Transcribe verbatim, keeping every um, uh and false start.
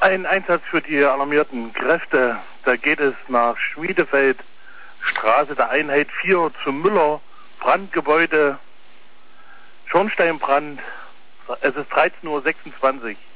Ein Einsatz für die alarmierten Kräfte. Da geht es nach Schmiedefeld, Straße der Einheit vier zu Müller, Brandgebäude, Schornsteinbrand. Es ist dreizehn Uhr sechsundzwanzig.